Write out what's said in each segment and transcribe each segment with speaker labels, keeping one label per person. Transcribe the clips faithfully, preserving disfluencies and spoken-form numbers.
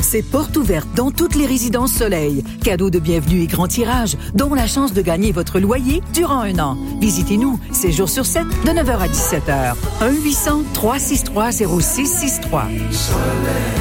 Speaker 1: c'est porte ouverte dans toutes les résidences Soleil. Cadeaux de bienvenue et grand tirage, dont la chance de gagner votre loyer durant un an. Visitez-nous, sept jours sur sept, de neuf heures à dix-sept heures. un huit cents trois six trois zéro six six trois. Soleil.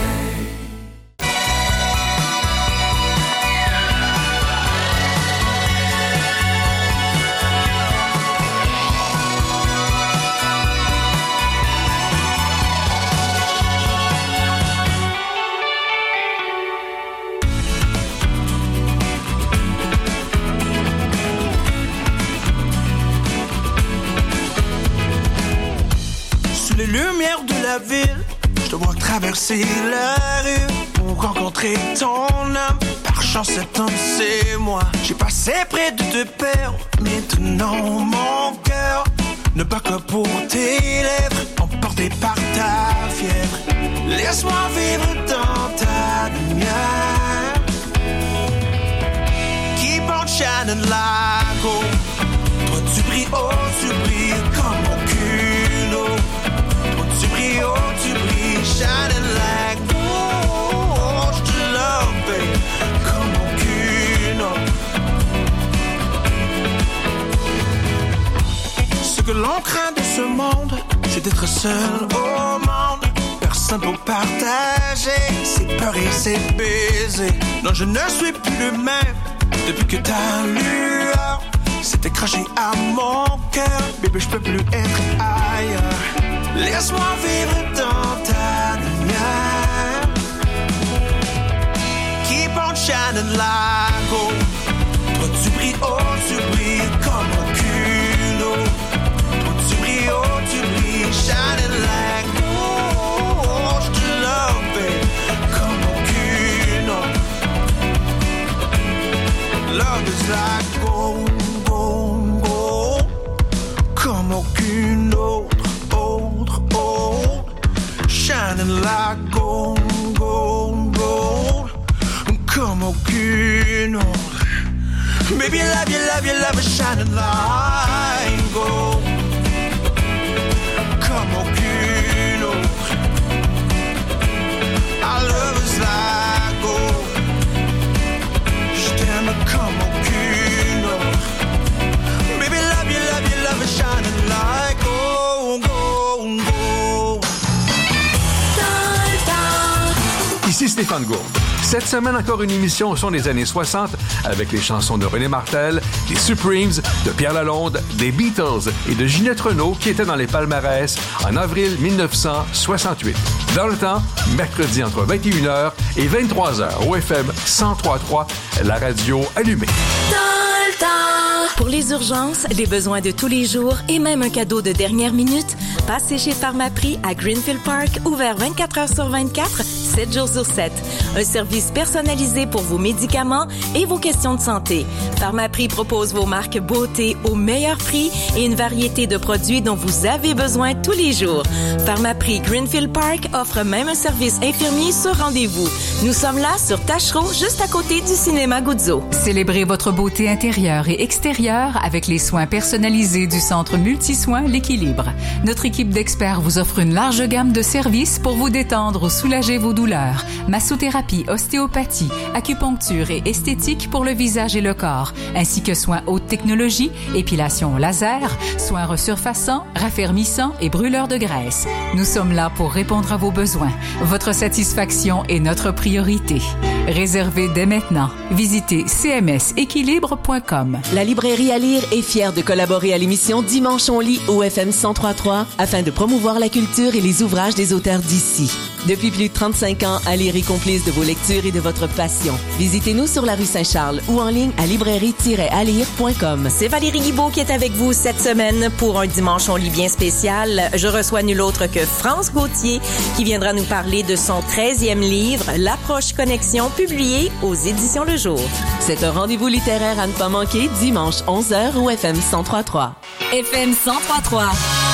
Speaker 2: Ville, je te vois traverser la rue pour rencontrer ton âme. Par chance, cet homme, c'est moi. J'ai passé près de te perdre. Maintenant, mon cœur ne bat que pour tes lèvres, emporté par ta fièvre. Laisse-moi vivre dans ta lumière. Keep on shining like gold. Toi, tu brilles, oh, tu brilles comme aucune autre. Tu brilles, oh, tu brilles, shining like gold. Je te love, babe, comme aucune autre. Ce que l'on craint de ce monde, c'est d'être seul au monde. Personne pour partager ses peurs et ses baisers. Non, je ne suis plus le même depuis que ta lueur s'est crachée à mon cœur. Bébé, je peux plus être ailleurs. Laisse-moi vivre dans ta lumière. Keep on shining like gold. Toi tu brilles, oh tu brilles comme aucune autre. Toi tu brilles, oh tu brilles, shining like gold. Je te love, babe, comme aucune autre. Love is like gold, gold, gold, comme aucune autre. Shining like gold, gold, gold, comme aucune autre. Baby, love you, love you, love you, shining like gold, comme aucune autre. Our love is like gold. Je t'aime comme aucune autre. Baby, love you, love you, love you, shining like gold, gold, gold.
Speaker 3: Ici Stéphane Gourde. Cette semaine, encore une émission au son des années soixante avec les chansons de René Martel, des Supremes, de Pierre Lalonde, des Beatles et de Ginette Renault qui étaient dans les palmarès en avril dix-neuf cent soixante-huit. Dans le temps, mercredi entre vingt et une heures et vingt-trois heures au F M cent trois virgule trois, la radio allumée.
Speaker 4: Dans le temps. Pour les urgences, les besoins de tous les jours et même un cadeau de dernière minute, passez chez Pharmaprix à Greenfield Park, ouvert vingt-quatre heures sur vingt-quatre, sept jours sur sept. Un service personnalisé pour vos médicaments et vos questions de santé. Pharmaprix propose vos marques beauté au meilleur prix et une variété de produits dont vous avez besoin tous les jours. Pharmaprix Greenfield Park offre même un service infirmier sur rendez-vous. Nous sommes là sur Tachereau, juste à côté du cinéma Guzzo.
Speaker 5: Célébrez votre beauté intérieure et extérieure avec les soins personnalisés du Centre Multisoins L'Équilibre. Notre équipe d'experts vous offre une large gamme de services pour vous détendre ou soulager vos douleurs. Massothérapie, ostéopathie, acupuncture et esthétique pour le visage et le corps, ainsi que soins haute technologie, épilation laser, soins resurfaçants, raffermissants et brûleurs de graisse. Nous sommes là pour répondre à vos besoins. Votre satisfaction est notre priorité. Réservez dès maintenant. Visitez c m s équilibre point com.
Speaker 6: La librairie à lire est fière de collaborer à l'émission Dimanche on lit au F M cent trois virgule trois afin de promouvoir la culture et les ouvrages des auteurs d'ici. Depuis plus de trente-cinq ans, à lire est complice de vos lectures et de votre passion. Visitez-nous sur la rue Saint-Charles ou en ligne à librairie tiret à lire point com.
Speaker 4: C'est Valérie Guibault qui est avec vous cette semaine pour un Dimanche on lit bien spécial. Je reçois nul autre que France Gauthier qui viendra nous parler de son treizième livre, L'approche connexion, publié aux éditions Le Jour.
Speaker 6: C'est un rendez-vous littéraire à ne pas manquer dimanche onze heures au F M cent trois virgule trois.
Speaker 4: F M cent trois virgule trois.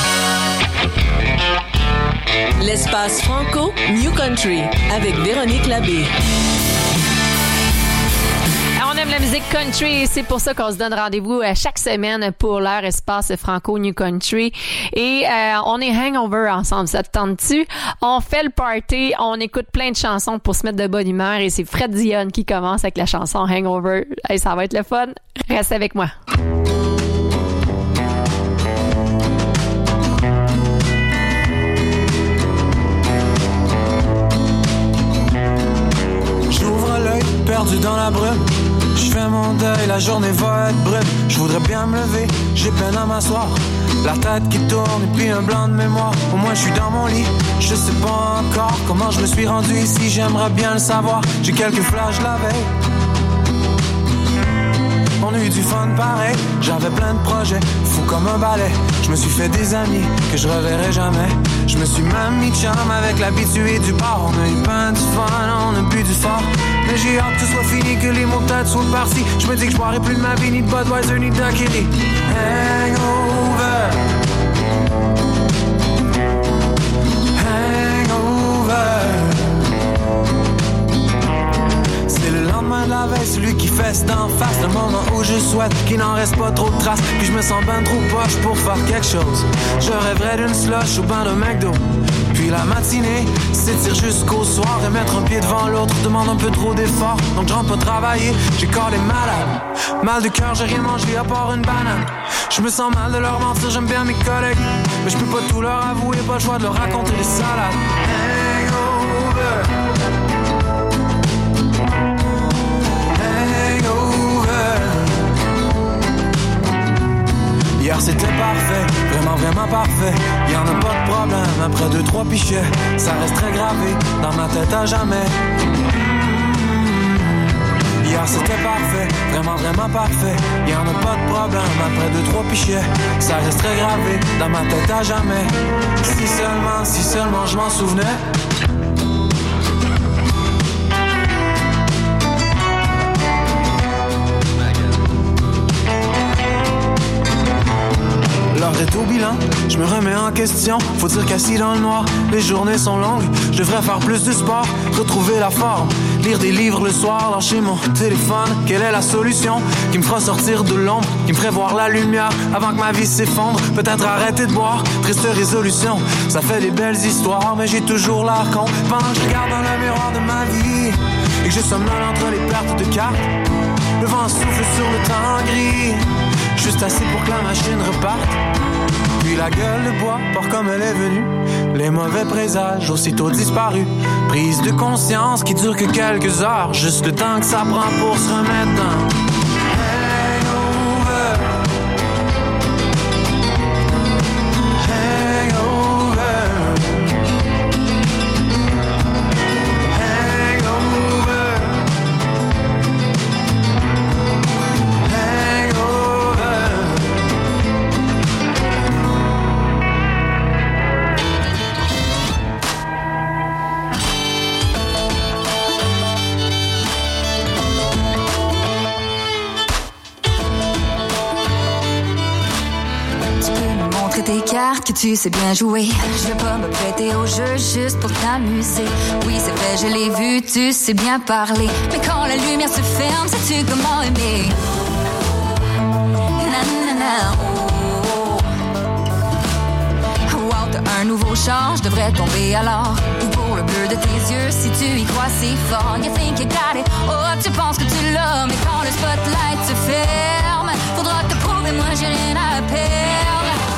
Speaker 6: L'espace Franco New Country avec Véronique Labbé.
Speaker 7: Alors, on aime la musique country, c'est pour ça qu'on se donne rendez-vous chaque semaine pour l'heure espace Franco New Country. Et euh, on est hangover ensemble, ça te tente-tu? On fait le party, on écoute plein de chansons pour se mettre de bonne humeur et c'est Fred Dionne qui commence avec la chanson Hangover. Hey, ça va être le fun. Reste avec moi.
Speaker 2: J'ouvre l'œil, perdu dans la brume. Je fais mon deuil, la journée va être brune. Je voudrais bien me lever, j'ai peine à m'asseoir. La tête qui tourne et puis un blanc de mémoire. Au moins je suis dans mon lit, je sais pas encore comment je me suis rendu ici. J'aimerais bien le savoir, j'ai quelques flashs la veille. On a eu du fun pareil, j'avais plein de projets, fou comme un balai. Je me suis fait des amis que je reverrai jamais. Je me suis même mis chum avec l'habitué du bar. On a eu plein de fun, on a bu du fort. Mais j'ai hâte que ce soit fini, que les mots de tête soient partis. Je me dis que je boirai plus de ma vie, ni de Budweiser, ni de Daiquiri. Hangover. Hangover. C'est le lendemain de la veille, celui qui fesse d'en face. Le moment où je souhaite qu'il n'en reste pas trop de traces. Puis je me sens ben trop poche pour faire quelque chose. Je rêverais d'une slush ou ben de McDo. Puis la matinée s'étire jusqu'au soir. Et mettre un pied devant l'autre demande un peu trop d'effort. Donc je rentre pas travailler, j'ai collé malade. Mal de cœur, j'ai rien mangé à part une banane. Je me sens mal de leur mentir, j'aime bien mes collègues. Mais je peux pas tout leur avouer, pas le choix de leur raconter les salades. Hangover. Hier c'était parfait, vraiment vraiment parfait. Y'en a pas de problème, après deux trois pichets. Ça reste très gravé, dans ma tête à jamais. Hier c'était parfait, vraiment vraiment parfait. Y'en a pas de problème, après deux trois pichets. Ça reste très gravé, dans ma tête à jamais. Si seulement, si seulement je m'en souvenais. L'heure est au bilan, je me remets en question. Faut dire qu'assis dans le noir, les journées sont longues. Je devrais faire plus de sport, retrouver la forme. Lire des livres le soir, lâcher mon téléphone. Quelle est la solution qui me fera sortir de l'ombre, qui me ferait voir la lumière avant que ma vie s'effondre? Peut-être arrêter de boire, triste résolution. Ça fait des belles histoires, mais j'ai toujours l'air con. Pendant que je regarde dans le miroir de ma vie et que je somnole entre les pertes de cartes, le vent souffle sur le temps gris, juste assez pour que la machine reparte. Puis la gueule de bois part comme elle est venue. Les mauvais présages aussitôt disparus. Prise de conscience qui dure que quelques heures. Juste le temps que ça prend pour se remettre dans Hangover. Hangover. Hangover.
Speaker 8: Tes cartes que tu sais bien jouer. Je vais pas me prêter au jeu juste pour t'amuser. Oui, c'est vrai, je l'ai vu, tu sais bien parler. Mais quand la lumière se ferme, sais-tu comment aimer? Nanana, oh. Wow, t'as un nouveau char, je devrais tomber alors. Ou pour le bleu de tes yeux, si tu y crois si fort. You think you got it, oh, tu penses que tu l'as. Mais quand le spotlight se ferme, faudra te prouver, moi j'ai rien à perdre.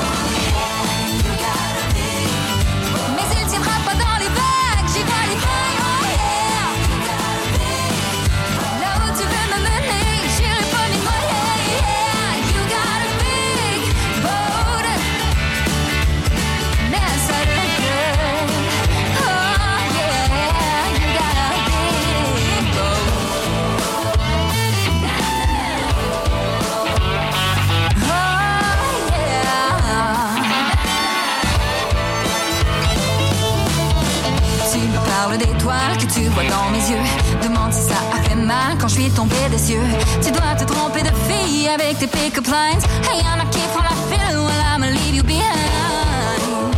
Speaker 8: D'étoiles que tu vois dans mes yeux. Demande si ça a fait mal quand je suis tombée des cieux. Tu dois te tromper de fille avec tes pick-up lines. Hey, I'm a kid from la file, well I'ma leave you behind.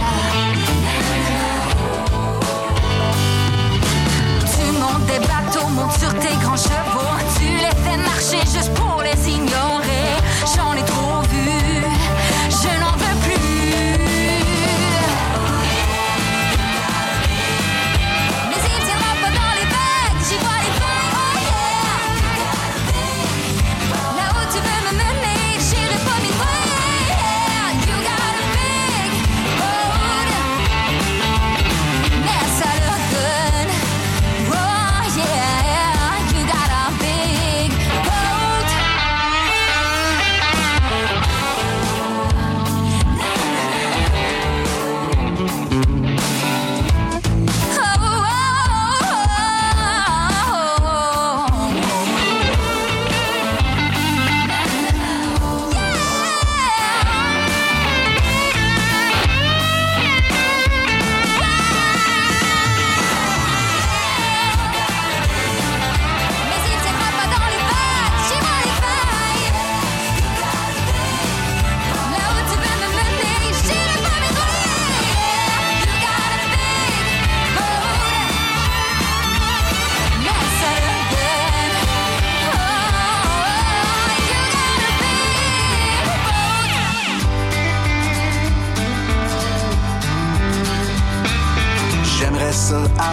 Speaker 8: Tu montes des bateaux, montes sur tes grands chevaux. Tu les fais marcher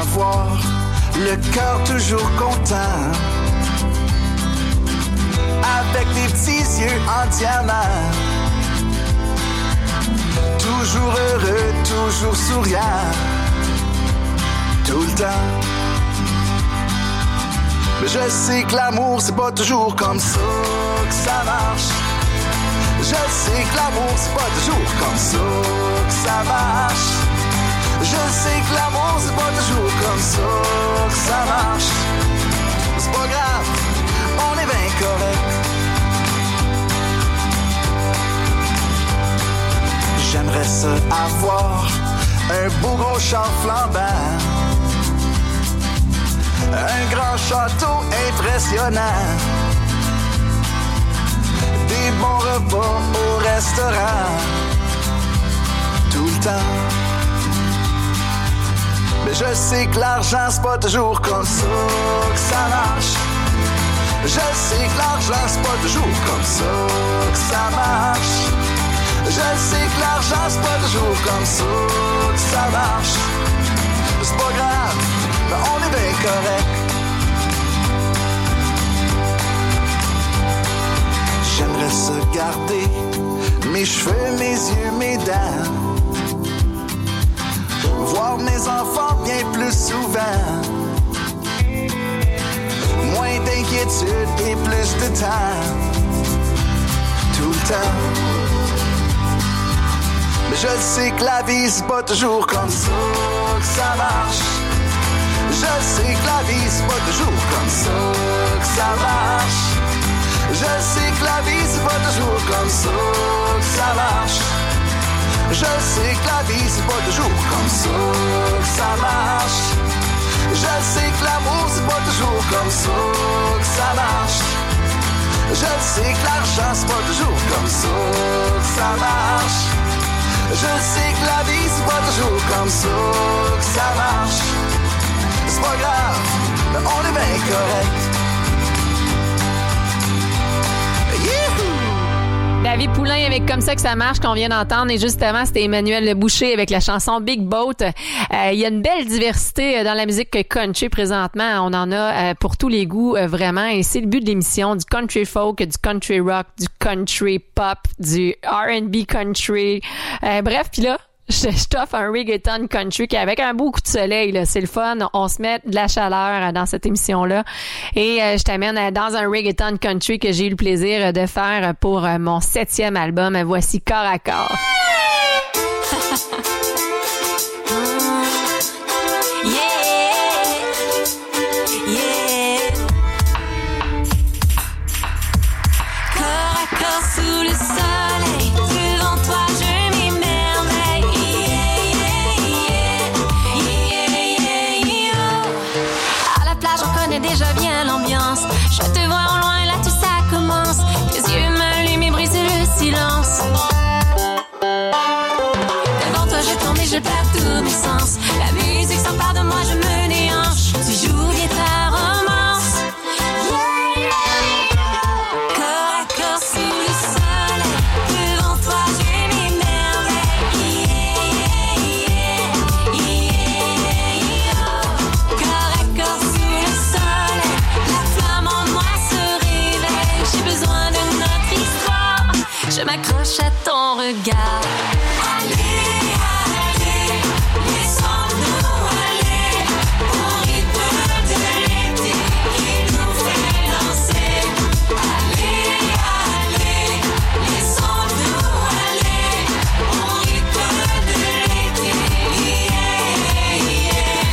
Speaker 2: avoir le cœur toujours content, avec des petits yeux en diamant, toujours heureux, toujours souriant, tout le temps. Mais je sais que l'amour c'est pas toujours comme ça que ça marche. Je sais que l'amour c'est pas toujours comme ça que ça marche. Je sais que l'amour c'est pas toujours comme ça que ça marche. C'est pas grave, on est bien correct. J'aimerais ça avoir un beau gros char flambant, un grand château impressionnant, des bons repas au restaurant, tout le temps. Mais je sais que l'argent c'est pas toujours comme ça que ça marche. Je sais que l'argent c'est pas toujours comme ça que ça marche. Je sais que l'argent c'est pas toujours comme ça que ça marche. C'est pas grave, mais on est bien correct. J'aimerais ça garder mes cheveux, mes yeux, mes dents, voir mes enfants bien plus souvent, moins d'inquiétude et plus de temps, tout le temps. Mais je sais que la vie c'est pas toujours comme ça que ça marche. Je sais que la vie c'est pas toujours comme ça que ça marche. Je sais que la vie c'est pas toujours comme ça que ça marche. Je sais que la vie c'est pas toujours comme ça que ça marche. Je sais que l'amour c'est pas toujours comme ça que ça marche. Je sais que l'argent c'est pas toujours comme ça que ça marche. Je sais que la vie c'est pas toujours comme ça que ça marche. C'est pas grave, mais on est bien correct.
Speaker 7: David Poulain avec Comme ça que ça marche qu'on vient d'entendre, et justement c'était Emmanuel Le Boucher avec la chanson Big Boat. Euh, il y a une belle diversité dans la musique country présentement, on en a euh, pour tous les goûts euh, vraiment, et c'est le but de l'émission, du country folk, du country rock, du country pop, du R and B country, euh, bref, puis là je, je t'offre un reggaeton country qui avec un beau coup de soleil, là, c'est le fun, on se met de la chaleur dans cette émission-là, et euh, je t'amène dans un reggaeton country que j'ai eu le plaisir de faire pour euh, mon septième album. Voici Corps à corps.
Speaker 8: Corps à corps sous le soleil, devant toi je m'émerveille. À la plage on connaît déjà bien l'ambiance. Je te vois au loin, là tout ça commence. Tes yeux m'allument et brisent le silence. Devant toi je tombe et je perds tous mes sens. La musique s'empare de moi, je me déhanche. Tu joues bien ta romance. Corps à corps sous le soleil, devant toi je m'émerveille. Corps à corps sous le soleil, la flamme en moi se réveille. J'ai besoin de notre histoire, je m'accroche à ton regard. Allez, allez, laissons-nous aller au rythme de l'été qui nous fait danser. Allez, allez, laissons-nous aller au rythme de l'été. Yeah, yeah.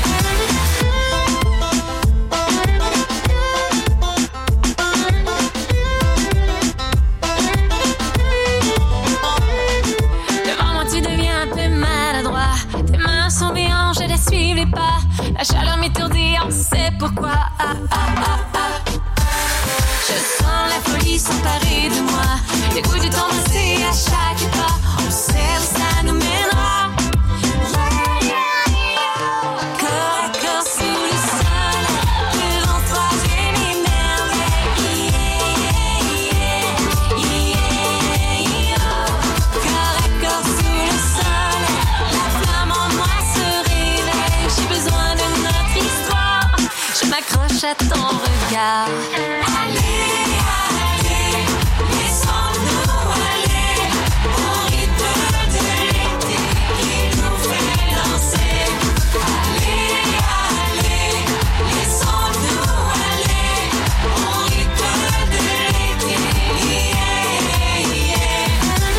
Speaker 8: m'accroche à ton regard. Allez, allez, laissons-nous aller au rythme de l'été qui nous fait danser. Allez, allez, laissons-nous aller au rythme de l'été. Yeah, yeah.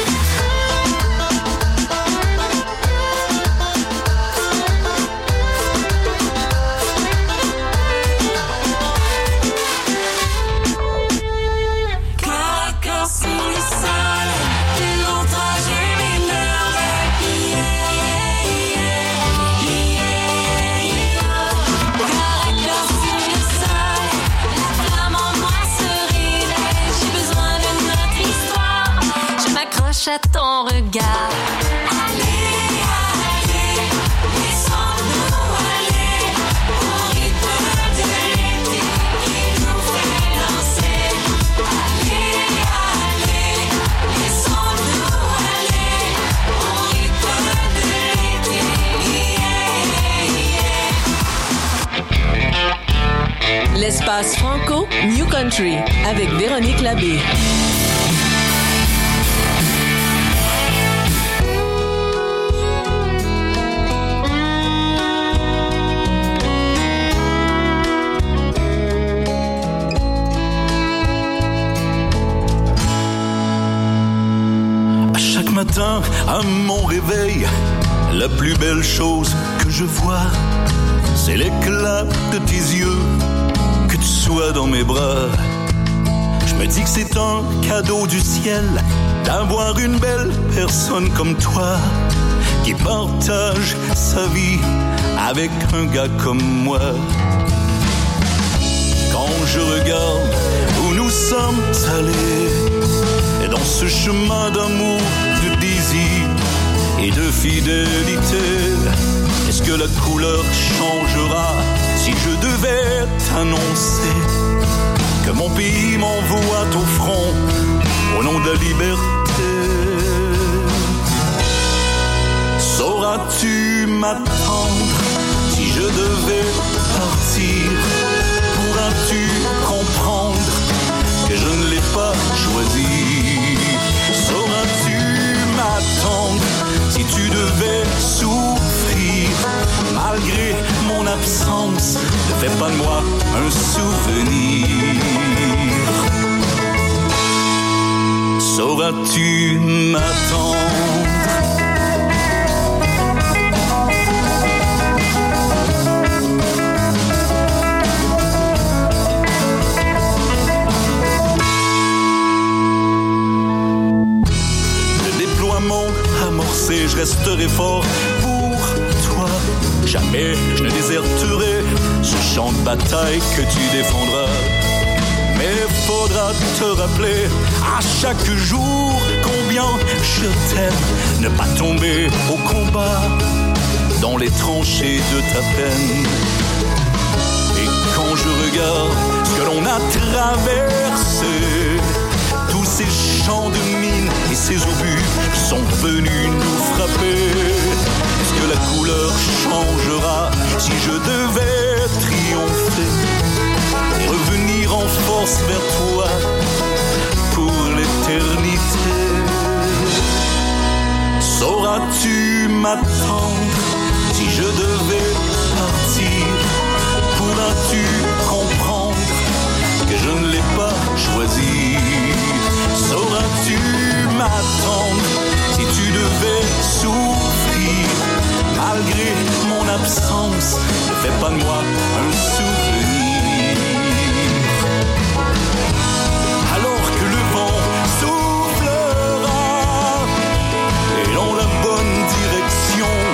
Speaker 8: Cœur sur le sol, le long trajet m'énerve. Yeah, yeah, yeah, yeah. Cœur sur le sol, la flamme en moi se réveille. J'ai besoin de notre histoire, je m'accroche à ton regard. Allez, allez, laissons-nous aller au rythme de l'été qui nous fait danser. Allez, allez, laissons-nous aller au rythme de l'été. Yeah, yeah.
Speaker 6: L'espace Franco New Country avec Véronique Labbé.
Speaker 9: À chaque matin, à mon réveil, la plus belle chose que je vois, c'est l'éclat de tes yeux, que tu sois dans mes bras. Je me dis que c'est un cadeau du ciel d'avoir une belle personne comme toi qui partage sa vie avec un gars comme moi. Quand je regarde où nous sommes allés, et dans ce chemin d'amour, de désir et de fidélité, est-ce que la couleur changera si je devais t'annoncer que mon pays m'envoie au front au nom de la liberté? Sauras-tu m'attendre si je devais partir? Pourras-tu comprendre que je ne l'ai pas choisi? Sauras-tu m'attendre si tu devais souffrir? Malgré mon absence, ne fais pas de moi un souvenir. Sauras-tu m'attendre? Amorcé, je resterai fort pour toi. Jamais je ne déserterai ce champ de bataille que tu défendras. Mais faudra te rappeler à chaque jour combien je t'aime. Ne pas tomber au combat dans les tranchées de ta peine. Et quand je regarde ce que l'on a traversé, tous ces champs de mines et ces obus sont venus nous frapper. Est-ce que la couleur changera si je devais triompher et revenir en force vers toi pour l'éternité? Sauras-tu m'attendre si je devais partir? Pourras-tu comprendre que je ne l'ai pas choisi? Sauras-tu m'attendre si tu devais souffrir? Malgré mon absence, ne fais pas de moi un souvenir. Alors que le vent soufflera et dans la bonne direction,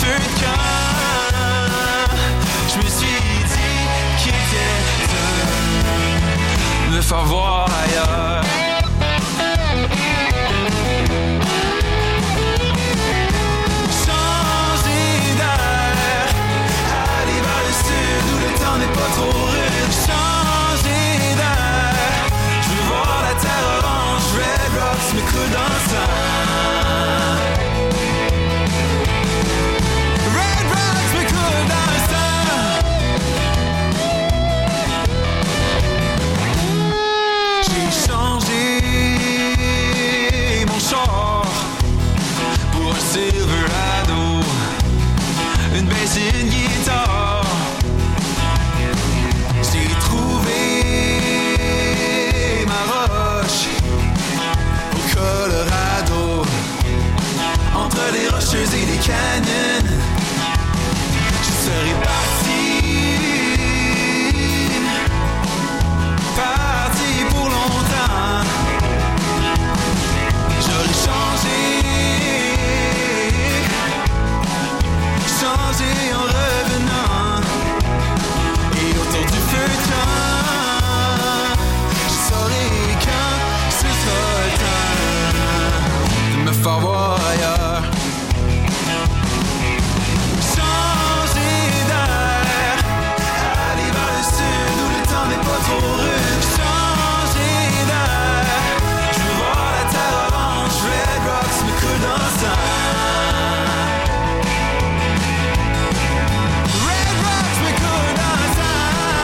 Speaker 2: feu de camp, je me suis dit qu'il était temps de me faire voir ailleurs. Changer d'air, aller vers le sud où le temps n'est pas trop rude. Changer d'air, je veux voir la terre orange, Red Rocks me coule dans le sang. Red Rocks me coule dans le sang. J'ai changé mon char pour un Silverado, une baisse et une guitare. J'ai trouvé ma roche au Colorado, entre les rocheuses et les canyons. Je serai parti, parti pour longtemps. J'aurais changé, changé en revenant. Et autour du feu de camp, je saurai quand ce sera le temps de me faire voir ailleurs. Changer d'air, aller vers le sud où le temps n'est pas trop rude. Changer d'air, je veux voir la terre orange, Red Rocks me coule dans le sang. Red Rocks me coule dans le sang.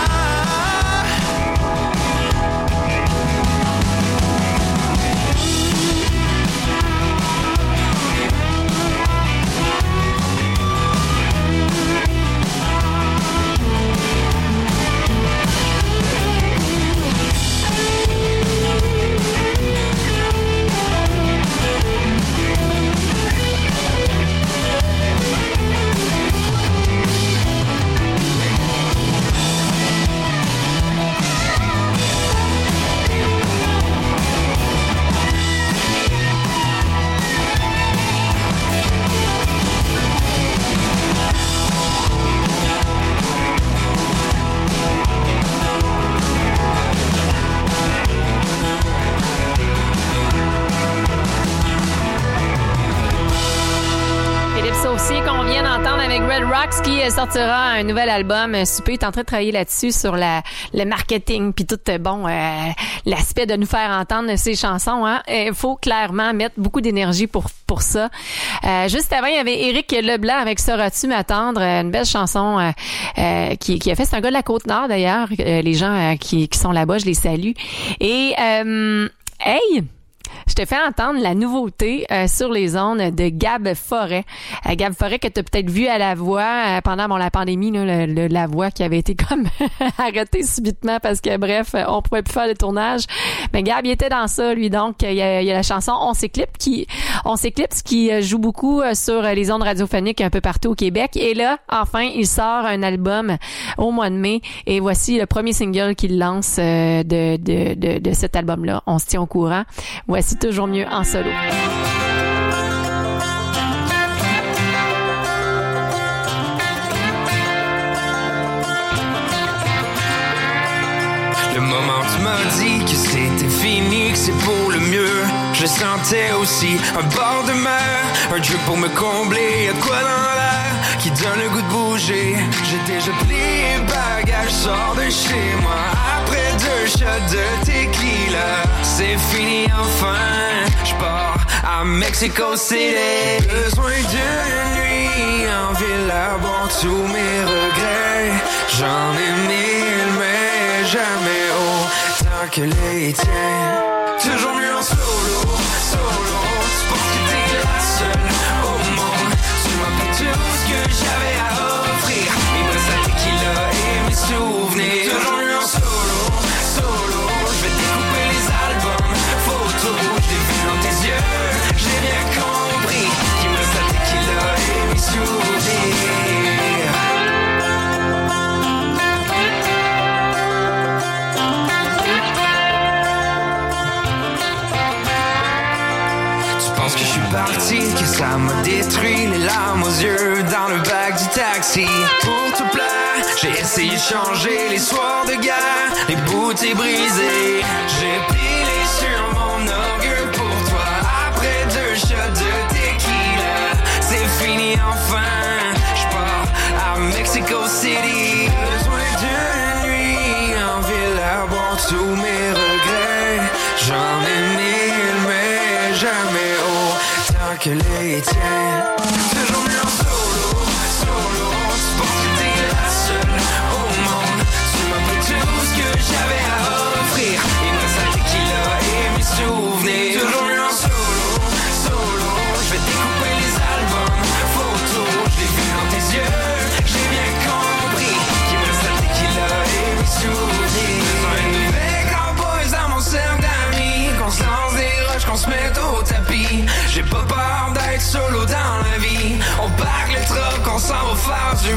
Speaker 7: Philippe Saucier qu'on vient d'entendre avec Red Rocks qui sortira un nouvel album. Super est en train de travailler là-dessus sur la, le marketing puis tout bon euh, l'aspect de nous faire entendre ces chansons. Hein. Il faut clairement mettre beaucoup d'énergie pour pour ça. Euh, juste avant, il y avait Éric Leblanc avec Sauras-tu m'attendre, une belle chanson euh, euh, qui, qui a fait. C'est un gars de la Côte-Nord d'ailleurs. Euh, les gens euh, qui, qui sont là-bas, je les salue. Et euh, hey! Je te fais entendre la nouveauté euh, sur les ondes de Gab Forêt. Euh, Gab Forêt que tu as peut-être vu à La Voix euh, pendant bon, la pandémie, là, le, le, La Voix qui avait été comme arrêtée subitement parce que, bref, on pouvait plus faire le tournage. Mais Gab, il était dans ça, lui. Donc, il y a, il y a la chanson On s'éclipse qui, On s'éclipse qui joue beaucoup sur les ondes radiophoniques un peu partout au Québec. Et là, enfin, il sort un album au mois de mai. Et voici le premier single qu'il lance euh, de, de, de, de cet album-là. On se tient au courant. Voici Toujours mieux en solo.
Speaker 2: Le moment où tu m'as dit que c'était fini, que c'est pour le mieux, je sentais aussi un bord de mer, un jeu pour me combler, y'a quoi dans l'air qui donne le goût de bouger. J'ai déjà plié bagage, sors de chez moi après deux shots de tequila. C'est fini enfin, j'pars à Mexico City. Besoin d'une nuit en ville à boire tous mes regrets. J'en ai mille mais jamais autant que les tiens. Toujours mieux en solo, solo. Tu penses que t'es la seule au monde. Tu m'as pris tout ce que j'avais à offrir. Mes braises à tequila et mes souvenirs. Toujours mieux en solo, solo. Je vais découper les albums, photos. Je l'ai vu dans tes yeux, j'ai bien compris. Qui me reste à tequila et mes souvenirs. Je pense que je suis
Speaker 10: ici pour te plaire. J'ai essayé de changer les soirs de guerre, les bouteilles brisées. J'ai pilé sur mon orgueil pour toi. Après deux shots de tequila, c'est fini enfin. J'pars à Mexico City. Besoin d'une nuit en ville à boire tous mes regrets. J'en ai mille, mais jamais autant que les tiens. Toujours mieux en solo, solo. Tu penses que t'es la seule au monde. Tu m'as pris tout ce que j'avais à offrir. Il me reste un tequila et mes souvenirs. Toujours mieux en solo, solo. Je vais découper les albums, photos. Je l'ai vu dans tes yeux, j'ai bien compris qu'il me reste un tequila et mes souvenirs. Besoin de nouvelles cowboys dans mon cercle d'amis. Qu'on se lance des roches, qu'on se mette au tapis. J'ai pas peur d'être solo dans la vie. On parque le truck, on s'en va faire du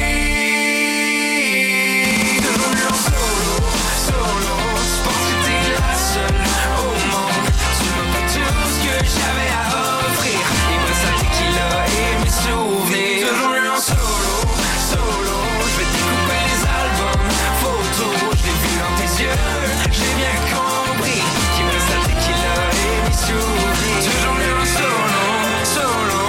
Speaker 10: bruit. Toujours mieux en solo, solo. Tu penses que t'es la seule au monde. Tu m'as pas tout ce que j'avais à offrir. Il me reste un tequila et mes souvenirs. Toujours mieux en solo, solo. Je vais découper les albums, photos. Je l'ai vu dans tes yeux, j'ai bien compris qu'il me reste un tequila et mes souvenirs. Toujours mieux en solo, solo.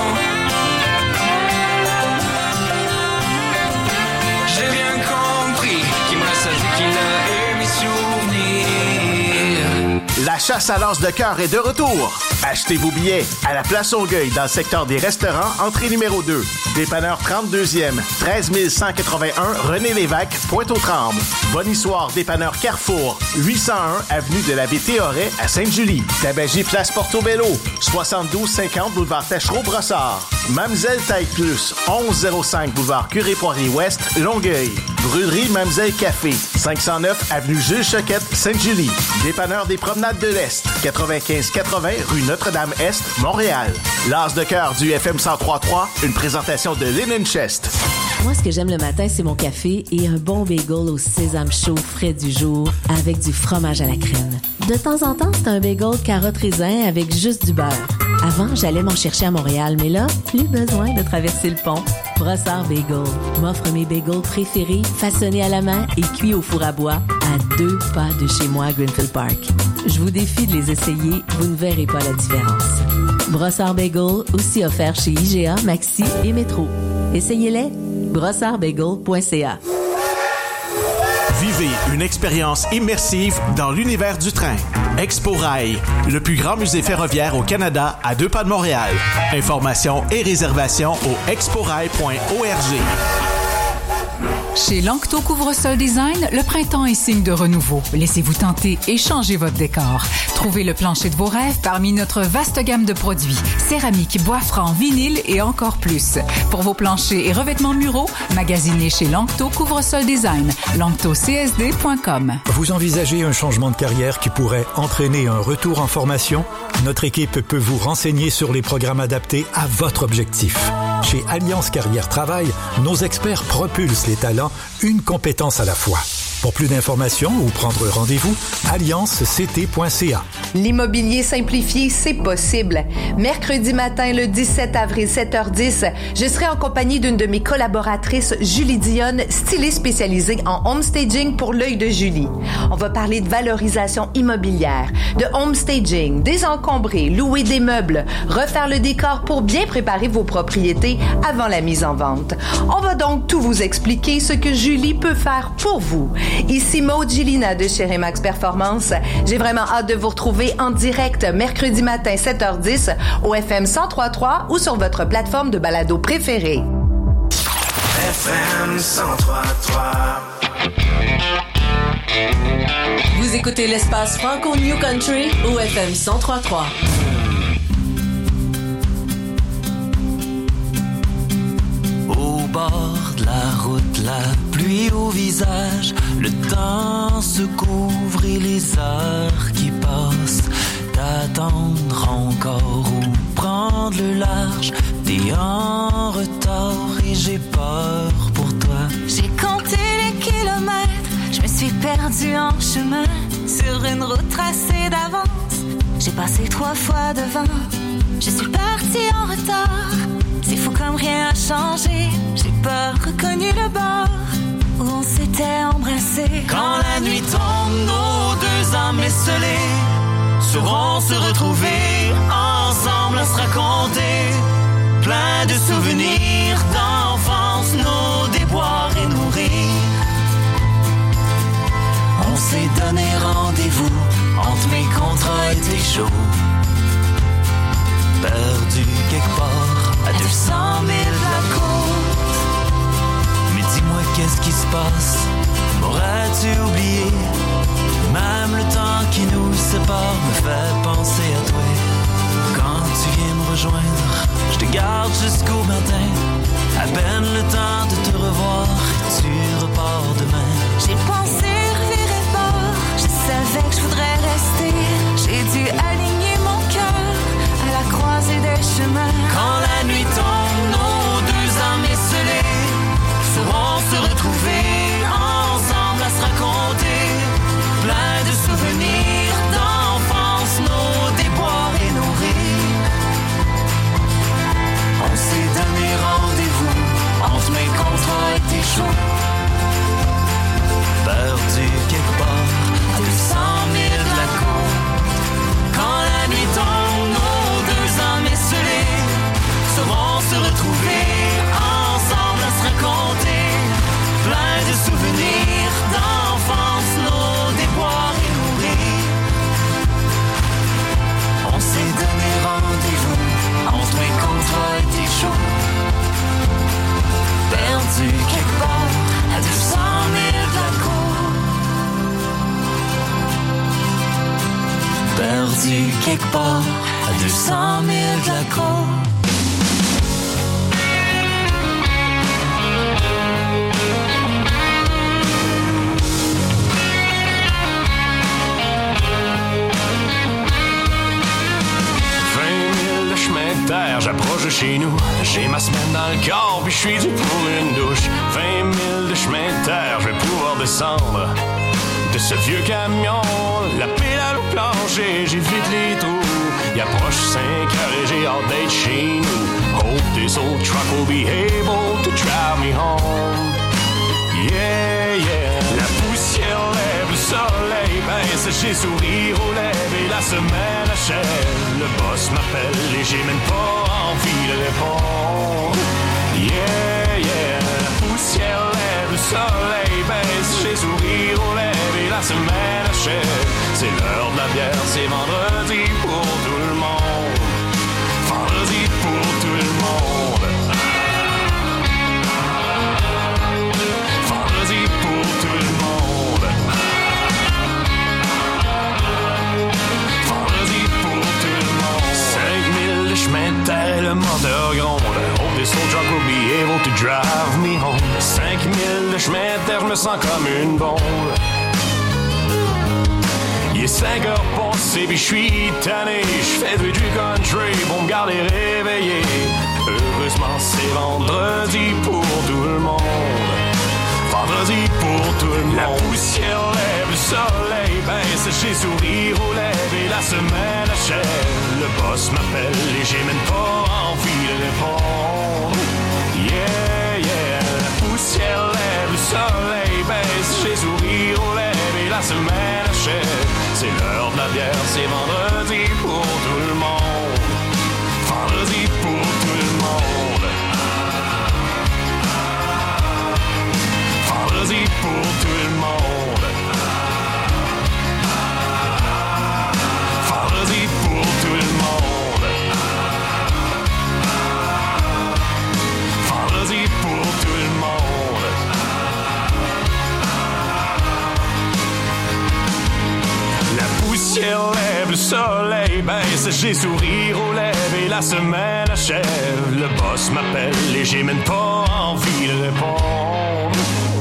Speaker 10: J'ai bien compris qu'il me reste un tequila et mes souvenirs.
Speaker 11: La chasse à l'as de cœur est de retour. Achetez vos billets à la Place Longueuil dans le secteur des restaurants, entrée numéro deux. Dépanneur trente-deuxième, treize mille cent quatre-vingt-un, René-Lévesque, Pointe-aux-Trembles. Bonissoir, dépanneur Carrefour, huit cent un, avenue de la Baie-Théoret à Sainte-Julie. Tabagie Place Portobello, soixante-douze cinquante, boulevard Tachereau-Brossard. Mamzelle Taille Plus, onze zéro cinq, boulevard Curé-Poirier-Ouest, Longueuil. Brûlerie Mamzelle Café, cinq cent neuf, avenue Jules Choquette, Sainte-Julie. Dépanneur des Promenades de l'Est, quatre-vingt-quinze quatre-vingts, rue Notre-Dame-Est, Montréal. L'as de cœur du F M cent trois trois, une présentation de Linen Chest.
Speaker 6: Moi, ce que j'aime le matin, c'est mon café et un bon bagel au sésame chaud frais du jour avec du fromage à la crème. De temps en temps, c'est un bagel carotte raisin avec juste du beurre. Avant, j'allais m'en chercher à Montréal, mais là, plus besoin de traverser le pont. Brossard Bagel m'offre mes bagels préférés, façonnés à la main et cuits au four à bois, à deux pas de chez moi à Greenfield Park. Je vous défie de les essayer, vous ne verrez pas la différence. Brossard Bagel, aussi offert chez I G A, Maxi et Métro. Essayez-les, brossard bagel point c a.
Speaker 11: Vivez une expérience immersive dans l'univers du train. Expo Rail, le plus grand musée ferroviaire au Canada à deux pas de Montréal. Informations et réservations au exporail point org.
Speaker 5: Chez Lancto Couvre-Sol Design, le printemps est signe de renouveau. Laissez-vous tenter et changez votre décor. Trouvez le plancher de vos rêves parmi notre vaste gamme de produits. Céramique, bois franc, vinyle et encore plus. Pour vos planchers et revêtements muraux, magasinez chez Lancto Couvre-Sol Design. lancto c s d point com.
Speaker 12: Vous envisagez un changement de carrière qui pourrait entraîner un retour en formation? Notre équipe peut vous renseigner sur les programmes adaptés à votre objectif. Chez Alliance Carrière Travail, nos experts propulsent les talents, une compétence à la fois. Pour plus d'informations ou prendre rendez-vous, alliance c t point c a.
Speaker 13: L'immobilier simplifié, c'est possible. Mercredi matin, le dix-sept avril, sept heures dix, je serai en compagnie d'une de mes collaboratrices, Julie Dionne, styliste spécialisée en homestaging pour l'œil de Julie. On va parler de valorisation immobilière, de homestaging, désencombrer, louer des meubles, refaire le décor pour bien préparer vos propriétés avant la mise en vente. On va donc tout vous expliquer ce que Julie peut faire pour vous. Ici Maud Gélina de chez Remax Performance. J'ai vraiment hâte de vous retrouver en direct mercredi matin sept heures dix au F M cent trois trois ou sur votre plateforme de balado préférée.
Speaker 2: F M cent trois trois.
Speaker 6: Vous écoutez l'espace Franco New Country au F M cent trois trois.
Speaker 10: Au bord de la route, la pluie au visage, le temps se couvre et les heures qui passent. T'attendre encore ou prendre le large, t'es en retard et j'ai peur pour toi.
Speaker 8: J'ai compté les kilomètres, je me suis perdue en chemin sur une route tracée d'avance. J'ai passé trois fois devant, je suis partie en retard. C'est fou comme rien a changé, j'ai pas reconnu le bar où on s'était embrassé.
Speaker 9: Quand la nuit tombe, nos deux âmes esselées sauront se retrouver ensemble à se raconter plein de souvenirs d'enfance, nos déboires et nos rires. On s'est donné rendez-vous entre mes contrats et tes shows, perdu quelque part à deux cent mille de la côte. Mais dis-moi qu'est-ce qui se passe, m'aurais-tu oublié? Même le temps qui nous sépare me fait penser à toi. Quand tu viens me rejoindre, je te garde jusqu'au matin. À peine le temps de te revoir et tu repars demain.
Speaker 8: J'ai pensé revirer bord, je savais que je voudrais rester. J'ai dû aligner mon cœur à la croisée des chemins.
Speaker 9: Quand la nuit tombe, nos deux âmes esselées sauront se retrouver ensemble à se raconter plein de souvenirs d'enfance, nos déboires et nos rires. On s'est donné rendez-vous entre mes contrats et tes shows, perdu quelque part à deux cent mille de la côte. Quand la nuit tombe, nos deux âmes esselées sauront se retrouver ensemble à se raconter plein de souvenirs d'enfance, nos déboires et nos rires. On s'est donné rendez-vous entre mes contrats et tes shows, perdu quelque part à deux cent mille de la côte. Perdu quelque part à deux cent mille de la côte. J'approche de chez nous, j'ai ma semaine dans le corps, puis je suis dû pour une douche. Vingt mille de chemin de terre, je vais pouvoir descendre de ce vieux camion. La pédale au plancher, j'évite les trous. Il approche cinq heures et j'ai hâte d'être chez nous. Hope this old truck will be able to drive me home. Yeah, yeah. La poussière lève, le soleil baisse, j'ai sourire aux lèvres et la semaine achève. Le boss m'appelle et j'ai même pas envie de répondre. Yeah, yeah. La poussière lève, le soleil baisse, j'ai sourire aux lèvres et la semaine achève. C'est l'heure de la bière, c'est vendredi pour tout le monde. Vendredi pour tout le monde. Vendredi pour tout le monde. Vendredi pour tout le monde. Cinq mille de chemin de terre et le moteur gronde. Hope this old truck will be able to drive me home. Cinq mille de chemin de terre, je me sens comme une bombe. Il est cinq heures passées, puis je suis tanné. Je fais du country pour me garder réveillé. Heureusement, c'est vendredi pour tout le monde. Vendredi pour tout le monde. La poussière lève, le soleil baisse, j'ai sourire aux lèvres et la semaine achève. Le boss m'appelle et j'ai même pas envie de répondre. Yeah, yeah. La poussière lève, le soleil baisse, j'ai sourire aux lèvres et la semaine achève. C'est l'heure de la bière, c'est vendredi pour tout le monde. Vendredi pour tout le monde. Vendredi pour tout le monde. Vendredi pour tout le monde. Vendredi pour tout le monde. La poussière lève, le soleil baisse, j'ai sourire aux lèvres et la semaine achève. Le boss m'appelle et j'ai même pas envie de répondre.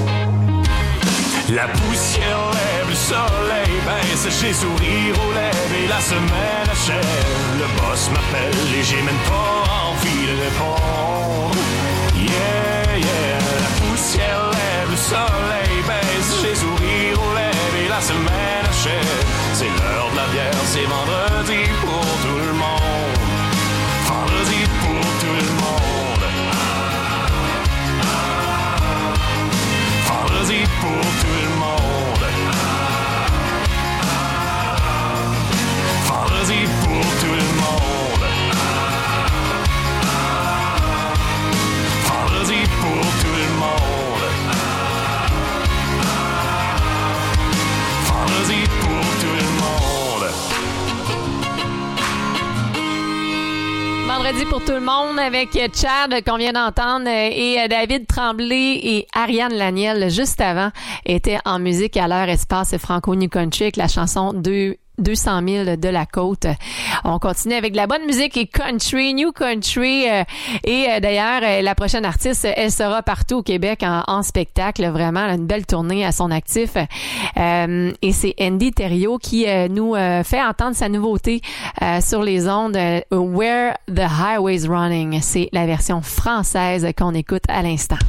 Speaker 9: La poussière lève, le soleil baisse, j'ai sourire aux lèvres et la semaine achève. Le boss m'appelle et j'ai même pas envie de répondre. Yeah, yeah. La poussière lève, le soleil baisse, j'ai sourire aux lèvres et la semaine achève. C'est l'heure de la bière, c'est vendredi pour tout le monde. Vendredi pour tout le monde.
Speaker 7: vendredi pour tout le monde avec Chad qu'on vient d'entendre et David Tremblay et Ariane Laniel juste avant étaient en musique à l'heure espace Franco New Country avec la chanson deux deux cent mille de la côte. On continue avec de la bonne musique et country, new country. Euh, et euh, d'ailleurs, euh, la prochaine artiste, elle sera partout au Québec en, en spectacle. Vraiment, elle a une belle tournée à son actif. Euh, et c'est Andy Thériault qui euh, nous euh, fait entendre sa nouveauté euh, sur les ondes euh, Where the Highway's Running. C'est la version française qu'on écoute à l'instant.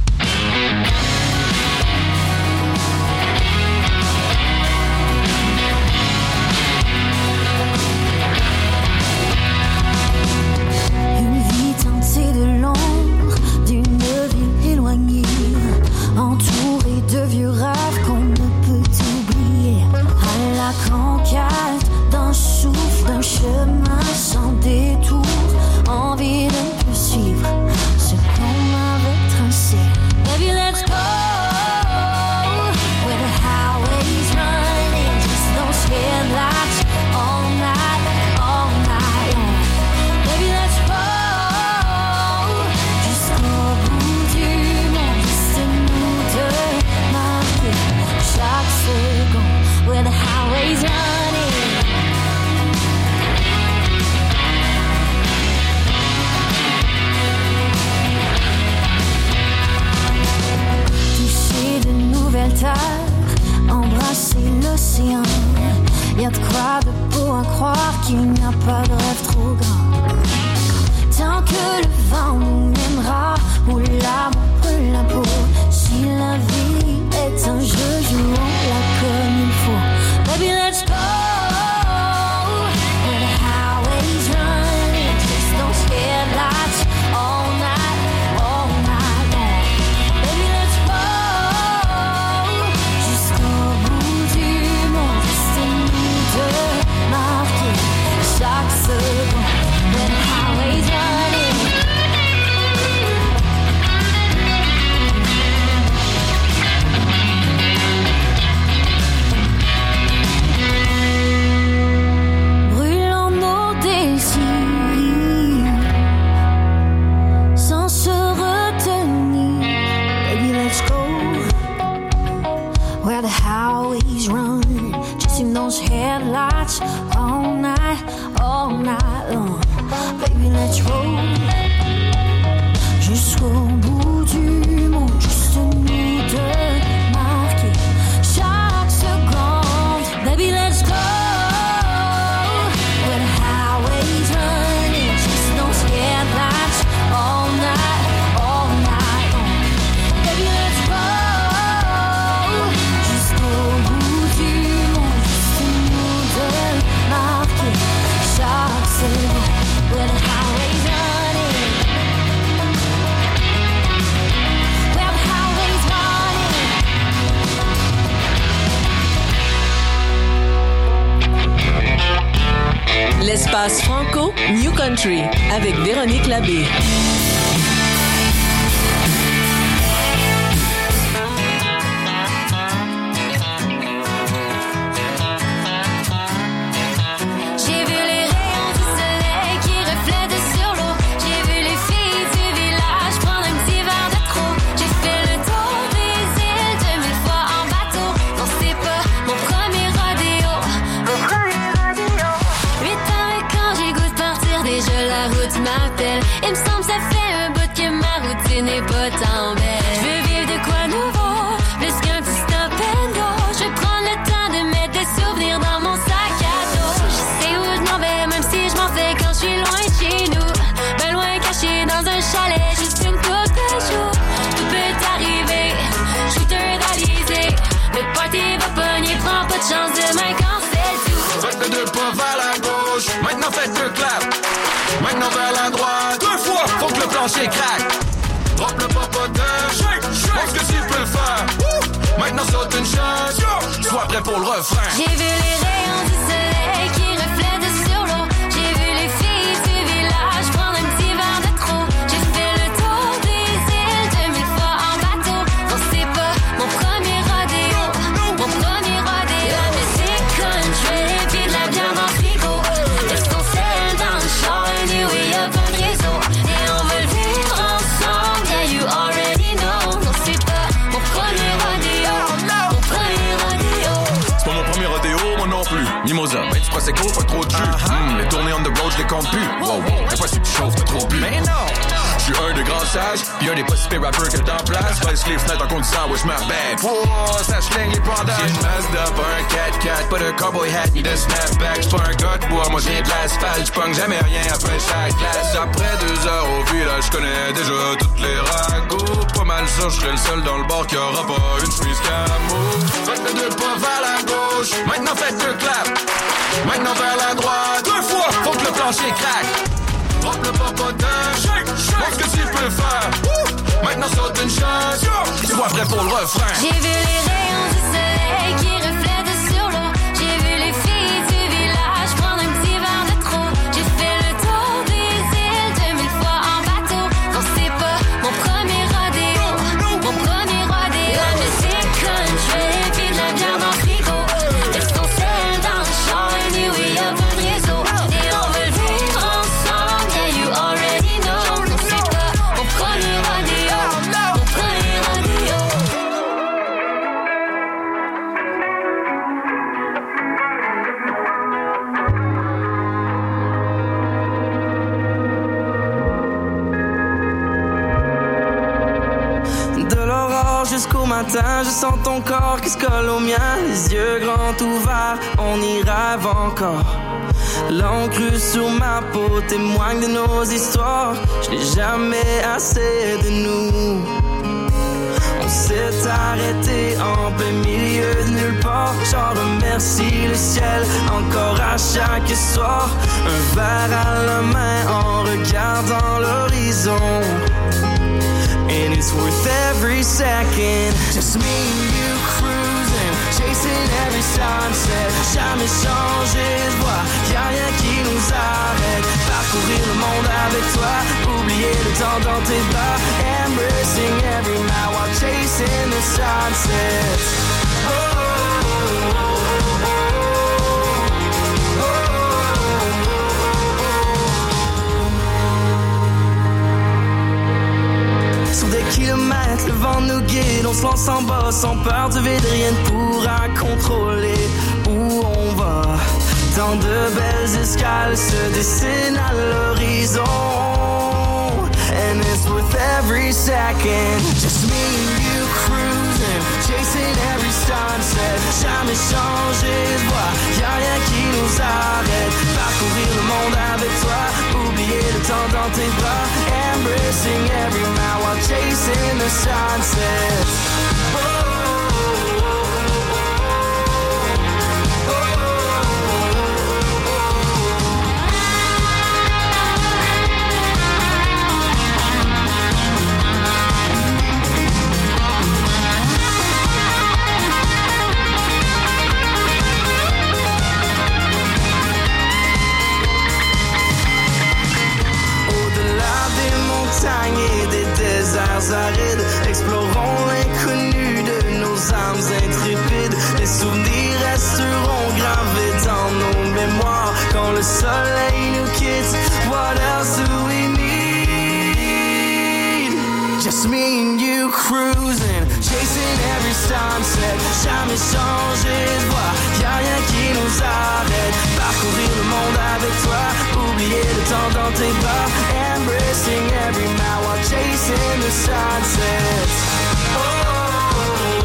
Speaker 14: Entouré de vieux rêves qu'on ne peut oublier. À la conquête d'un souffle, d'un chemin sans détour. Envie de ne plus suivre ce qu'on m'avait tracé. Baby, let's go where the highway's running. Just those headlights all night, all night long. Baby, let's go jusqu'au bout du monde. C'est nous deux marquer chaque seconde where the highway's running. Toucher de nouvelles terres, embrasser l'océan. Y'a de quoi de beau à croire qu'il n'y a pas de rêve trop grand. Tant que le vent nous mènera, où l'amour brûle la peau. Si la vie est un jeu, jouons-la comme il faut. Baby, let's go where the highway's running. Just those headlights all night, all night long. Baby, let's go jusqu'au bout du monde. C'est nous deux marquer chaque seconde where the highway's running. Brûlant nos désirs sans se retenir. Baby, let's go where the highways run. Chasing those headlights all night, all night long. Baby, let's roll jusqu'au bout du monde. Juste nous deux marquer chaque seconde. Baby, let's go where the highway's running. Just those headlights all night, all night long. Baby, let's go jusqu'au bout du monde. Juste nous deux marquer chaque seconde where the highway's running. Where the highway's running.
Speaker 6: L'espace Franco New Country avec Véronique Labbé.
Speaker 14: J'ai vu les rayons du soleil qui reflètent sur l'eau. J'ai vu les filles du village prendre un petit verre de trop. J'ai fait le tour des îles deux mille fois en bateau. Non, c'est pas mon premier rodéo. Mon premier rodéo. Huit ans et quand j'ai goût de partir, déjà la route m'appelle. Il me semble ça fait un bout que ma routine n'est pas tant belle. Je veux vivre de quoi nouveau, plus qu'un petit stop and go. Je vais prendre le temps de mettre des souvenirs dans mon sac à dos. Je sais où je m'en vais, même si je m'en fais quand je suis loin de chez nous. Ben loin caché dans un chalet, juste une coupe de jours. Tout peut arriver, shooter d'Alizé. Le party va pogner, prends pas de chance demain quand c'est tout.
Speaker 10: Faites deux pas vers la gauche, maintenant faites deux claps. Maintenant vers la droite, deux fois, faut que le plancher craque. Drop le papa de shake, shake, pense que tu peux le faire. Woo! Maintenant saute une chance, sois prêt pour le refrain.
Speaker 14: J'ai vu les rayons du soleil qui reflètent sur l'eau. J'ai vu les filles du village prendre un petit verre de trop. J'ai fait le tour des îles deux mille fois en bateau. Non, c'est pas mon premier rodéo, mon premier rodéo. La musique country, puis de la bière dans le frigo. Est-ce qu'on s'aime dans le char, anyway, y'a pas de réseau.
Speaker 10: c'est cool, pas trop de jus. Uh-huh. Mm, les tournées on the road, je les compte plus. Wow, wow, mais pas si tu chauffes, t'as trop bu. Mais non! Je suis un des grands sages, pis un des pas si pires rappeurs que t'en place. Baisse les fenêtres en conduisant, wesh ma bag. Oh, ça schlingue les bandages. J'ai une Mazda, pas un quatre quatre, pas de cowboy hat ni de snapback. J'suis pas un gars de bois, moi j'ai de l'asphalte. J'pogne jamais rien après chaque classe. Après deux heures au village, j'connais déjà toutes les ragots. Pas mal ça, j'serais le seul dans le bar qui aura pas une chemise camo. Faites le deux pas vers la gauche, maintenant faites deux claps. Maintenant vers la droite, deux fois, faut que le plancher craque. Drop le popotin, shake, shake, montre ce que tu peux faire. Ouh, maintenant saute une chance, tu vois prêt pour le refrain.
Speaker 14: J'ai vu les rayons du soleil qui reflètent sur l'eau. J'ai vu les filles du village prendre un petit verre de trop. J'ai fait le tour des îles deux mille fois en bateau. Non, c'est pas mon premier rodéo, mon premier rodéo. La musique country, puis de la bière dans le frigo. Laisse ton sel dans le champ, anyway, y'a pas de réseau. Et on veut le vivre ensemble, yeah, you already know. Non, c'est pas mon premier rodéo, mon premier rodéo.
Speaker 15: De l'aurore jusqu'au matin, je sens ton corps qui se colle au mien. Les yeux grands ouverts, on y rêve encore. L'encre sur ma peau témoigne de nos histoires. Je n'ai jamais assez de nous. On s'est arrêté en plein milieu de nulle part. J'en remercie le ciel encore à chaque soir. Un verre à la main en regardant l'horizon. And it's worth every second. Just me and you cruising, chasing every sunset. Jamais changé de voie, y'a rien qui nous arrête. Parcourir le monde avec toi, oublier le temps dans tes bras. Embracing every night while chasing the sunset. Oh, oh, oh, oh. Sur des kilomètres, le vent nous guide. On se lance en bas sans peur du vide. Rien ne pourra contrôler où on va. Tant de belles escales se dessinent à l'horizon. And it's worth every second. Just me and you cruising, chasing every sunset. Jamais changé de voie, y'a rien qui nous arrête. Parcourir le monde avec toi, oublier le temps dans tes bras. Embracing every night while chasing the sunset. Oh, oh, oh, oh, oh, et des déserts arides, explorons l'inconnu de nos âmes intrépides. Les souvenirs resteront gravés dans nos mémoires quand le soleil nous quitte. What else do we need? Just me and you cruising, chasing every sunset. Jamais changé de voie, y'a rien qui nous arrête. Parcourir le monde avec toi, oublier le temps dans tes bras. Embracing every night while chasing the sunset. Oh, oh, oh,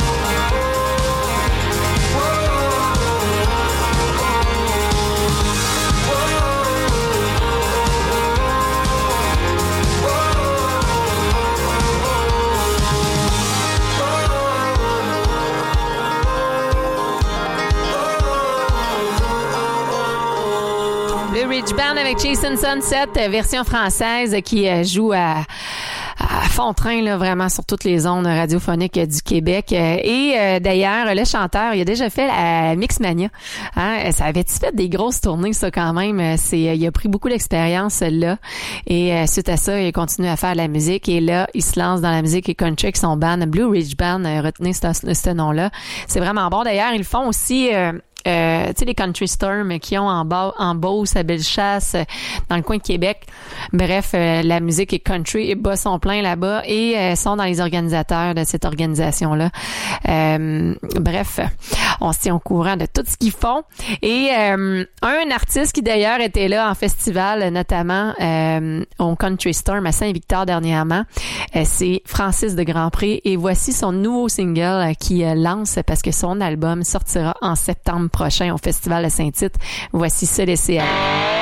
Speaker 7: Blue Ridge Band avec Jason Sunset, version française qui joue à, à fond train là, vraiment sur toutes les ondes radiophoniques du Québec. Et euh, d'ailleurs, le chanteur, il a déjà fait la Mixmania. Hein? Ça avait-tu fait des grosses tournées, ça, quand même? C'est, il a pris beaucoup d'expérience là. Et euh, suite à ça, il continue à faire de la musique. Et là, il se lance dans la musique et country avec son band Blue Ridge Band. Retenez ce, ce nom-là. C'est vraiment bon. D'ailleurs, ils le font aussi... Euh, Euh, tu sais, les country storms qui ont en, bas, en Beauce, à Bellechasse, dans le coin de Québec. Bref, euh, la musique est country et bat son plein là-bas et euh, sont dans les organisateurs de cette organisation-là. Euh, bref, on se tient au courant de tout ce qu'ils font. Et euh, un artiste qui d'ailleurs était là en festival, notamment euh, au Country Storm à Saint-Victor dernièrement, euh, c'est Francis de Grandpré. Et voici son nouveau single euh, qui euh, lance parce que son album sortira en septembre prochain au Festival de Saint-Tite. Voici Se laisser aller.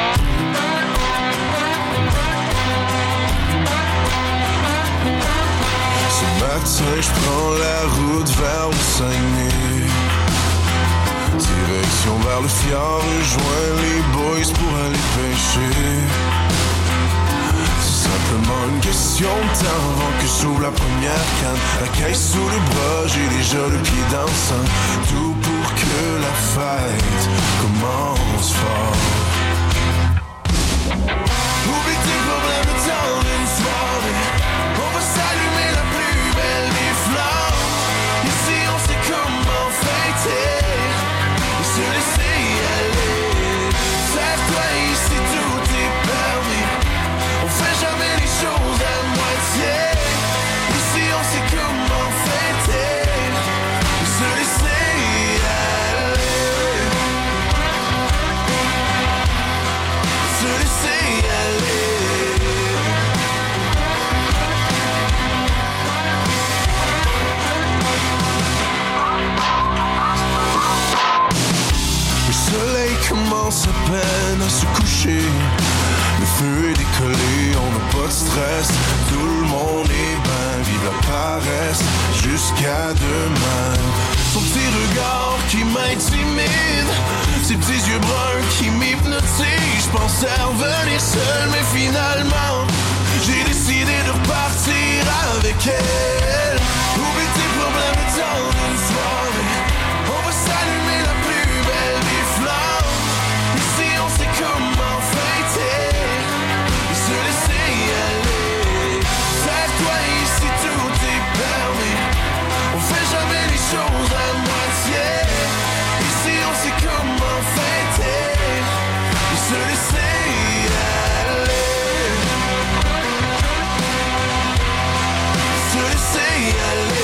Speaker 2: Ce matin, je prends la route vers le Saguenay. Direction vers le fjord, rejoins les boys pour aller pêcher. C'est simplement une question de temps avant que j'ouvre la première canne. La caisse sous le bras, j'ai déjà le pied dans le sang. Tout pour que la fête commence fort. Oublie tes problèmes de temps d'une soirée. On va s'allumer la plus belle des flammes. Ici on sait comment fêter et se laisser aller. Serre-toi ici, tout est permis. On fait jamais les choses à moitié. Ici on sait comment fêter et se laisser aller. Se laisser aller. Le soleil commence à peine à se coucher. Le feu est décollé, on n'a pas de stress. Tout le monde est bien, vive la paresse. Jusqu'à demain. Son petit regard qui m'intimide, ses petits yeux bruns qui m'hypnotisent. Je pensais revenir seul, mais finalement j'ai décidé de repartir avec elle. Oublie tes problèmes de temps d'une soirée. On va s'allumer la plus belle des flammes. Ici on sait comment fêter et se laisser aller. Serre-toi ici, tout est permis. On fait jamais les choses à moitié. Ici on sait comment fêter et se laisser aller. Se laisser aller.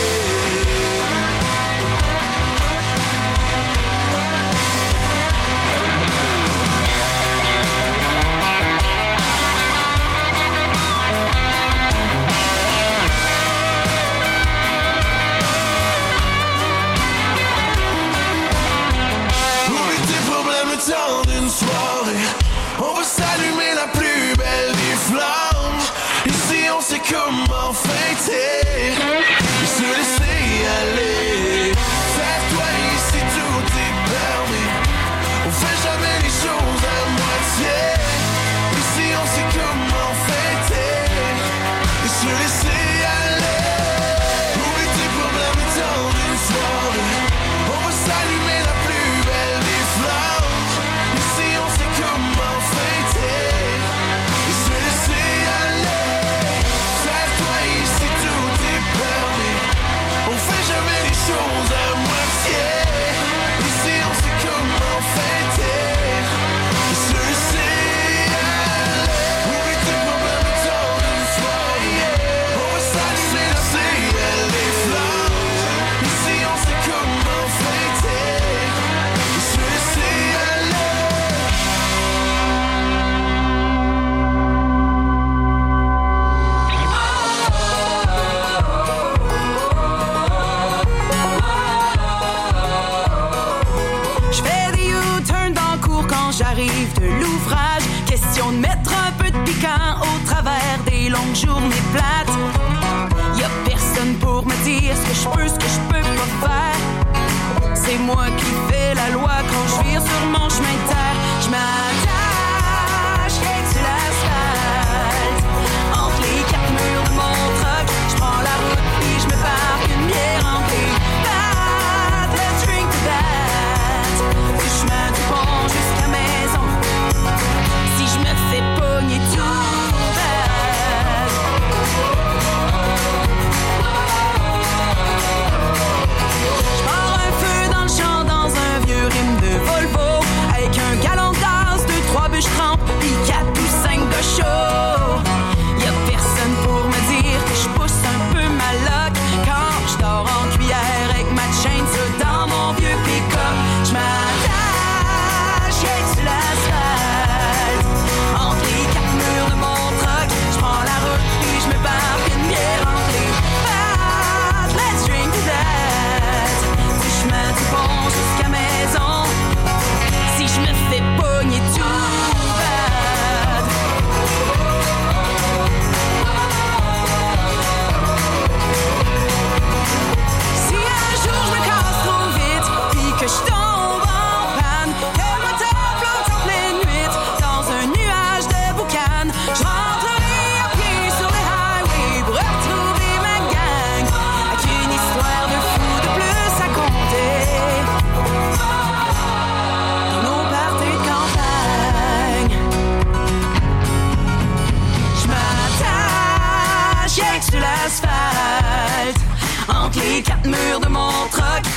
Speaker 2: Oublie tes problèmes le temps d'une soirée. On va s'allumer la plus belle des flammes. Ici on sait comment fêter et se laisser aller. Serre-toi ici, tout est permis. On fait jamais les choses à moitié. Ici on sait comment fêter et se laisser aller. Oublie tes problèmes le temps d'une soirée. On va s'allumer la plus belle des flammes. Ici on sait comment fêter et se laisser aller. Serre-toi ici, tout est permis. On fait jamais les choses à moitié. Ici on sait comment fêter et se laisser aller. Oublie tes problèmes le temps d'une soirée. On va s'allumer la plus belle des flammes. Ici on sait comment fêter et se laisser aller.
Speaker 16: Je fais des U-turns dans le cours quand j'arrive de l'ouvrage. Question de mettre un peu de piquant au travers des longues journées plates. Y'a personne pour me dire ce que je peux, ce que je peux pas faire. C'est moi qui fais la loi quand je vire sur mon chemin de terre. Je m'attache et sur l'asphalte. Entre les quatre murs de mon truck, je prends la route puis je me parque une bière remplie. Bad, let's drink to that. Du chemin du pont jusqu'à maison. Si je me fais pogner tout bad.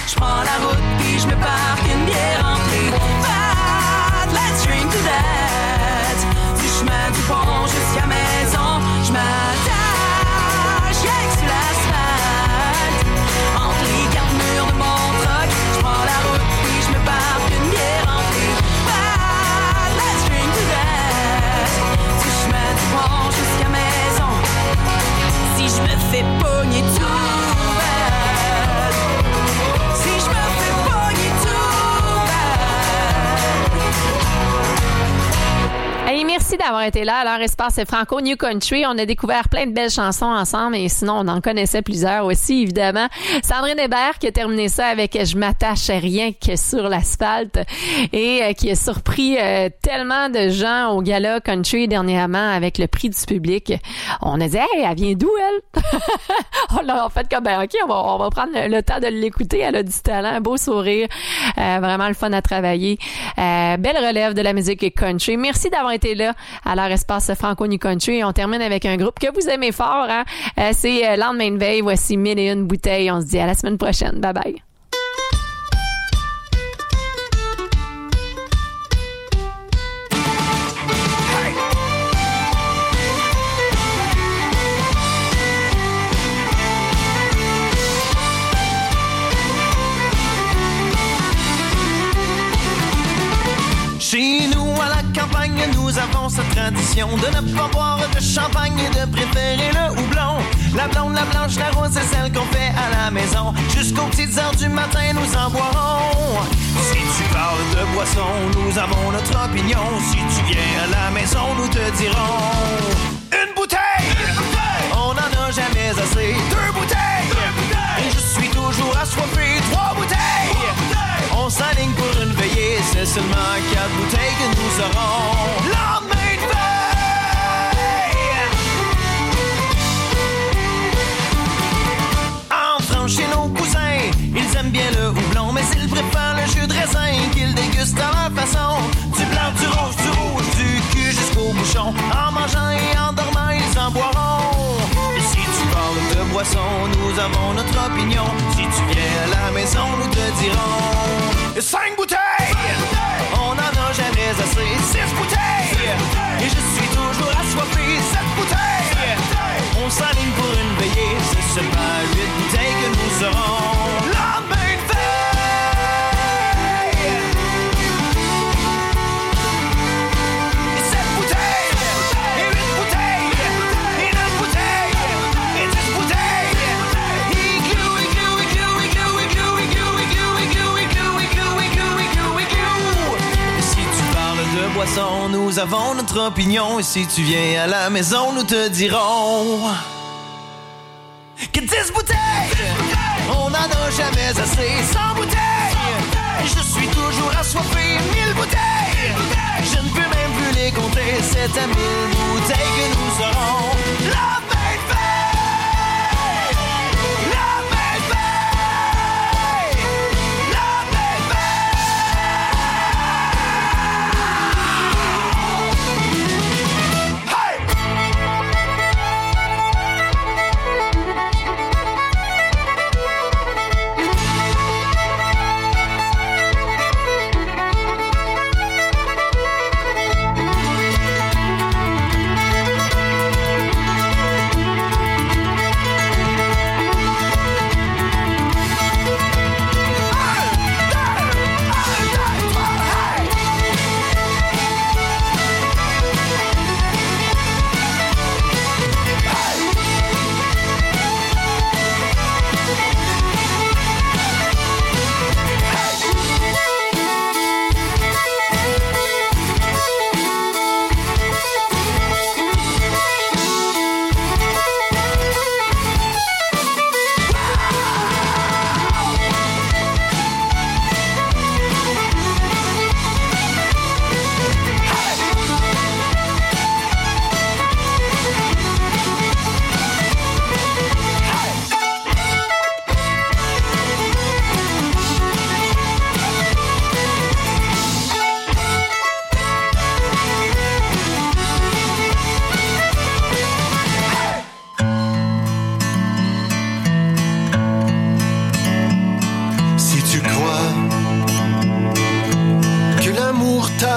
Speaker 16: Je prends la route puis je me parque une bière remplie. Bad, let's drink to that. Du chemin du pont jusqu'à maison, je m'attache avec sur l'asphalte. Entre les quatre murs de mon truck, je prends la route puis je me parque une bière remplie. Bad, let's drink to that. Du chemin du pont jusqu'à maison. Si je me fais pogner tout bad, si je me fais pogner tout bad.
Speaker 7: Hey, merci d'avoir été là à leur espace Franco New Country. On a découvert plein de belles chansons ensemble et sinon on en connaissait plusieurs aussi évidemment. Sandrine Hébert qui a terminé ça avec Je m'attache à rien que sur l'asphalte et euh, qui a surpris euh, tellement de gens au gala country dernièrement avec le prix du public. On a dit hey, elle vient d'où elle? On l'a fait comme ben ok, on va, on va prendre le, le temps de l'écouter. Elle a du talent, un beau sourire, euh, vraiment le fun à travailler. Euh, belle relève de la musique country. Merci d'avoir été là à leur espace Franco New Country. Et on termine avec un groupe que vous aimez fort. Hein? Euh, c'est euh, Lendemain de veille. Voici Mille et une bouteilles. On se dit à la semaine prochaine. Bye bye.
Speaker 2: Chez nous, à la campagne, nous avons cette tradition de ne pas boire de champagne et de préférer le houblon. La blonde, la blanche, la rose, c'est celle qu'on fait à la maison. Jusqu'aux petites heures du matin, nous en boirons. Si tu parles de boisson, nous avons notre opinion. Si tu viens à la maison, nous te dirons une bouteille! Une bouteille! On n'en a jamais assez. Deux bouteilles! Deux bouteilles! Et je suis toujours assoiffé. Trois bouteilles! Trois bouteilles! On s'aligne pour une veillée. C'est seulement quatre bouteilles que nous aurons. Lendemain de veille! Entrant chez nos cousins, ils aiment bien le houblon, mais ils préfèrent le jus de raisin qu'ils dégustent à leur façon. Du blanc, du rouge, du rouge, du cul jusqu'au bouchon. En mangeant et en dormant, ils en boiront. Et si tu parles de boisson, nous avons notre opinion. Si tu viens à la maison, nous te dirons cinq bouteilles! On n'en a jamais assez. Six bouteilles! Et je suis toujours assoiffé. Sept bouteilles! On s'aligne pour une veillée. C'est seulement huit bouteilles que nous aurons. Lendemain de veille! Et sept bouteilles! Et huit bouteilles! Et neuf bouteilles! Et dix bouteilles! Igloo, igloo, igloo, igloo, igloo, igloo, igloo, igloo, igloo, igloo, igloo, igloo, igloo. Et si tu parles de boisson, nous avons notre opinion. Et si tu viens à la maison, nous te dirons que dix bouteilles, on n'en a jamais assez. Cent bouteilles, je suis toujours assoiffé. Mille bouteilles, je ne peux même plus les compter. C'est à mille bouteilles que nous aurons. La main de veille, la main de veille, la main de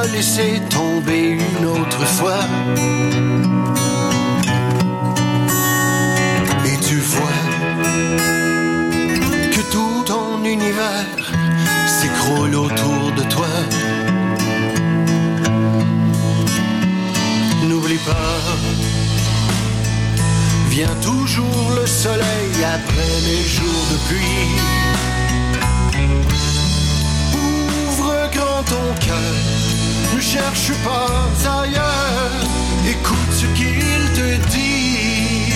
Speaker 17: laisser tomber une autre fois. Et tu vois que tout ton univers s'écroule autour de toi. N'oublie pas, vient toujours le soleil après les jours de pluie. Ouvre grand ton cœur, ne cherche pas ailleurs, écoute ce qu'il te dit.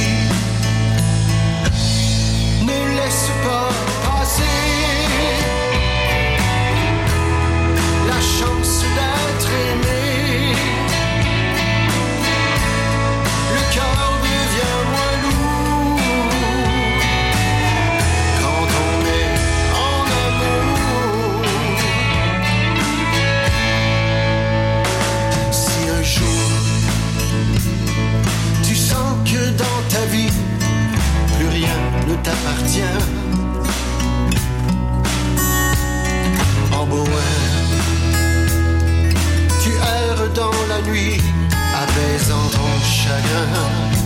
Speaker 17: Ne laisse pas passer la chance d'être aimé. Le cœur devient moins lourd quand on est en amour. Si un jour tu sens que dans ta vie plus rien ne t'appartient, en bohème tu erres dans la nuit apaisant ton chagrin.